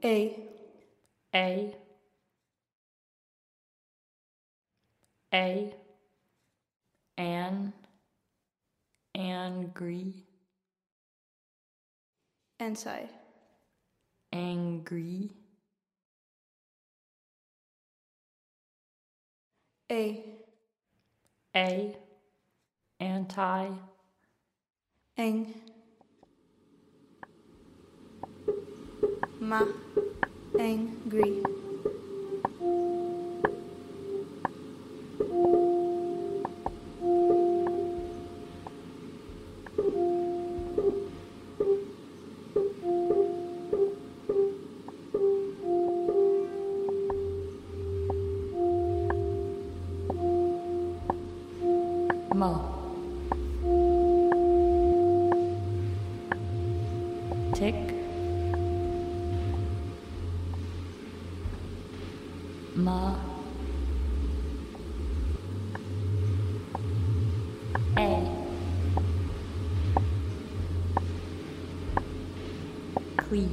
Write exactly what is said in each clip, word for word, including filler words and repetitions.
A. A. A. An. Angry. Anti. Angry. A. A. Anti. Ang. Ma. Angry. Mo. Tick. Ma. A. Clee.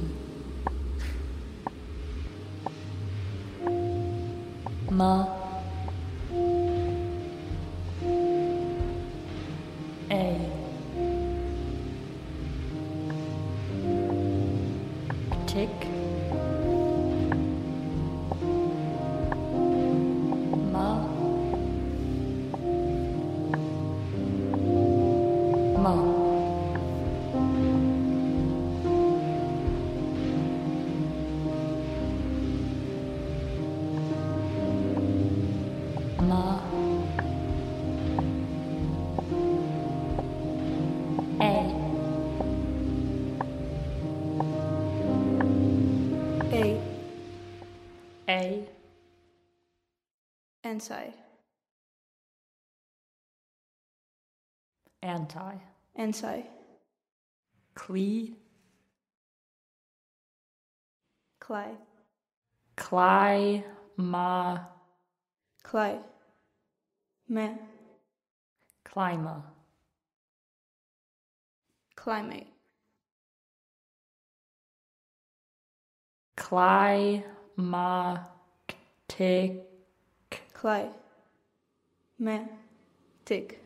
Ma. A. Tick. Ma. Mo. Ma. A. A. A. Anti. Anti. Anti. Clee. Cly. Cly. Ma. Cly. Ma. Clima. Climate. Climatic. Cly. Ma. Tick.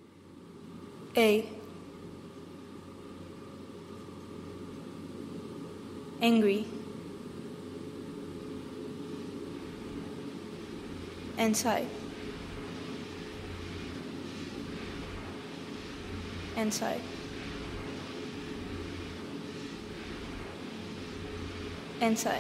A. Angry. Anti. Anti. Anti.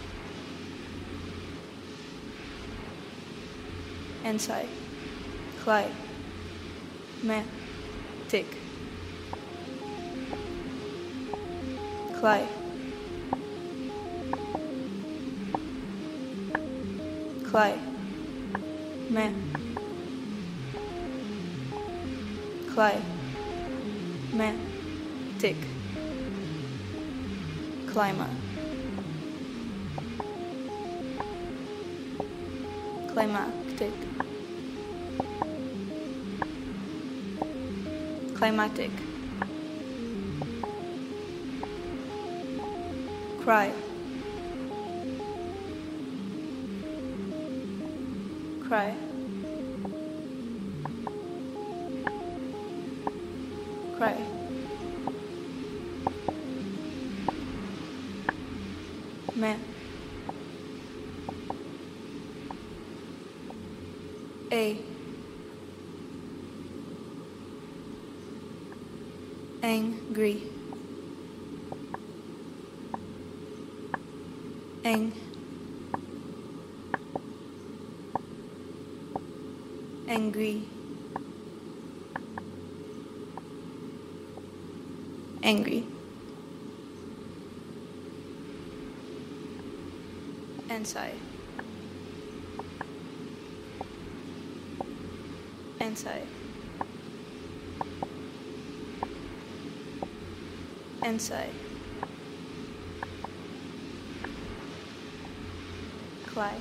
Anti. Cly. Ma. Tick. Cly. Cly. Ma. Cly. Ma. Tick. Clima. Climactic. Climactic. Cry. Cry. Cry. Ma. A. Angry. Ang. Angry. Angry. Anti. Anti. Anti. Cly.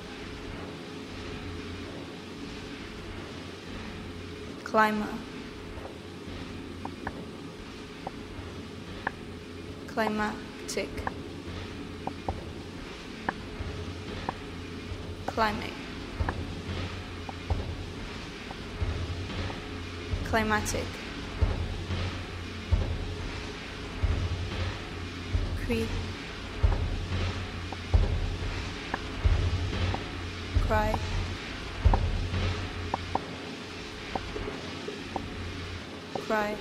Clima. Climactic. climate, climatic, cre, cry, cry,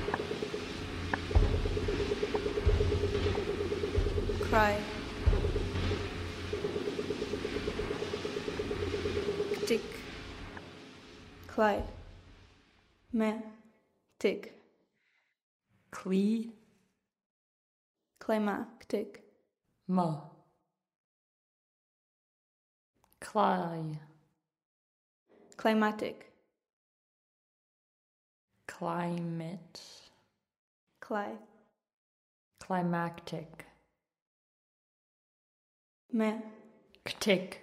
cry, tick, cly, me, tick, Cle, climactic, ma. Cly, climatic, climate, cly, climactic, me, ctic,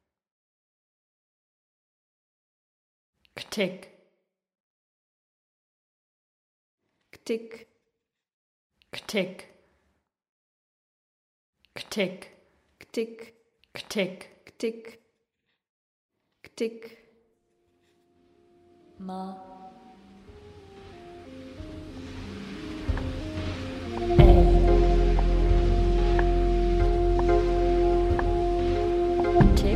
ctic, tick, ctic, ctic, tick, ctic, tick, tick, ma. A, tick,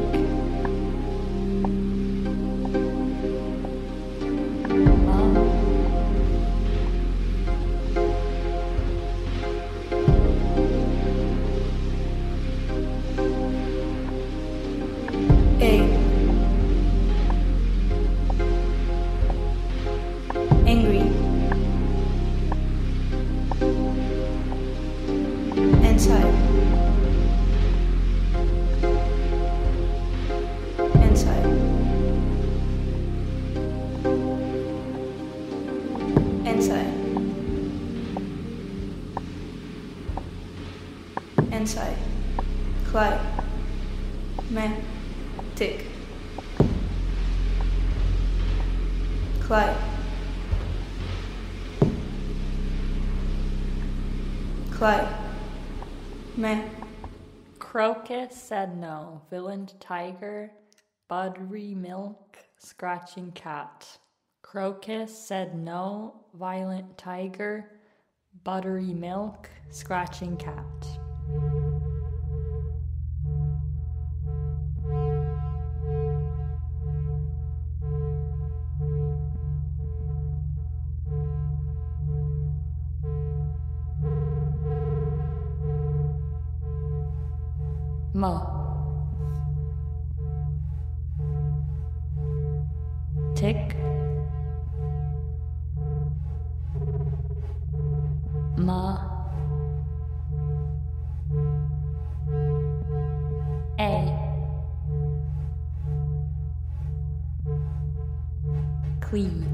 ma. A, angry, inside, inside, inside, inside, cly, me, tick, cly, cly, me, Crocus said no. Villain tiger, buttery milk, scratching cat. Crocus said no. Violent tiger, buttery milk, scratching cat. Ma. Tick. Ma. A. Clee.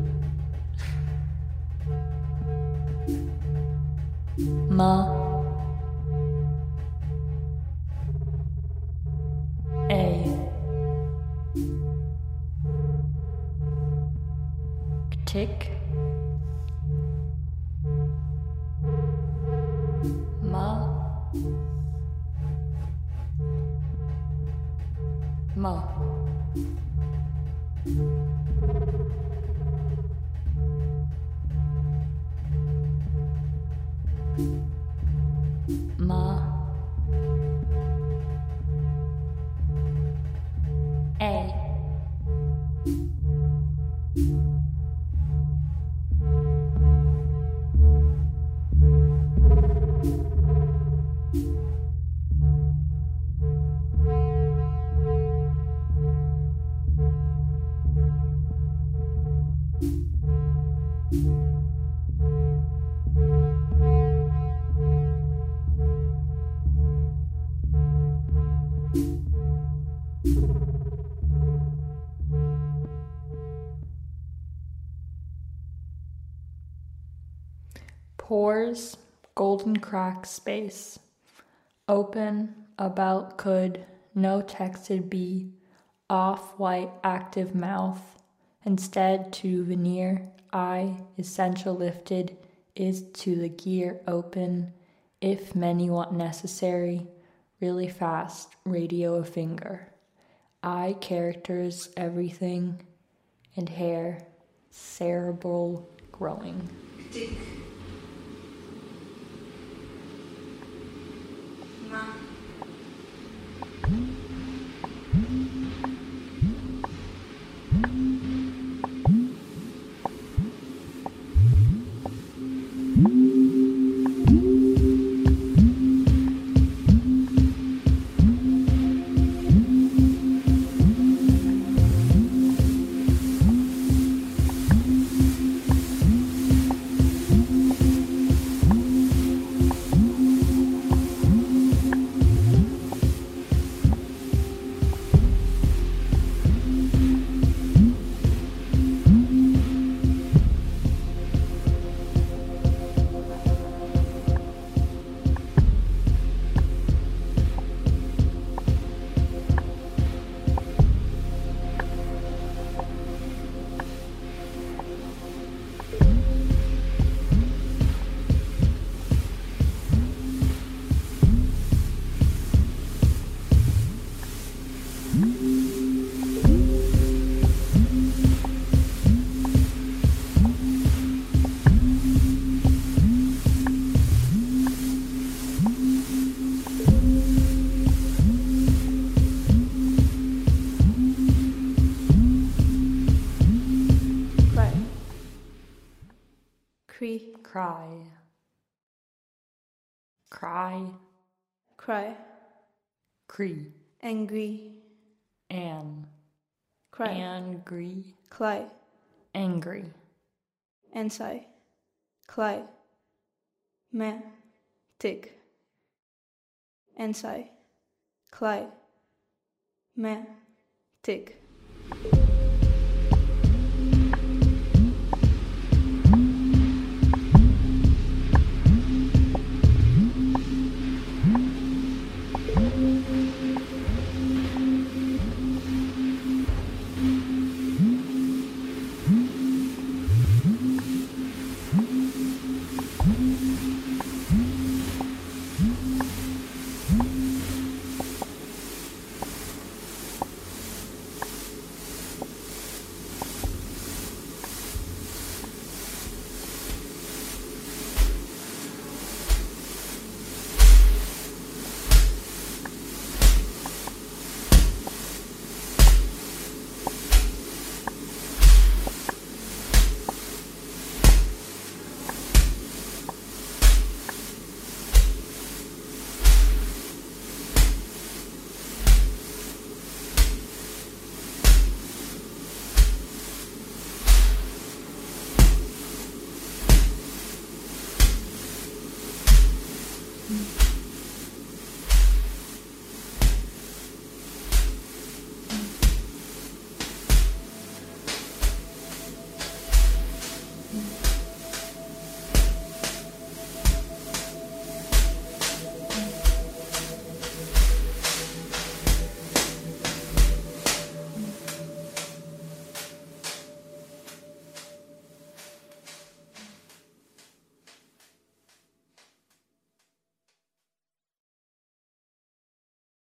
Ma. A. Tick. Ma. Ma. Ma. A. Pores, golden crack space. Open, about, could, no texted be, off-white active mouth. Instead to veneer, eye, essential lifted, is to the gear open, if many want necessary, really fast, radio a finger. eye characters everything, and hair cerebral growing. Tick. Ma. Cree. Cry. Cry. Cry. Cree. Angry. An. Cry. Angry. Cly. Angry. Ansai. Cly. Me. Tick. Ansai. Cly. Me. Tick. Mm.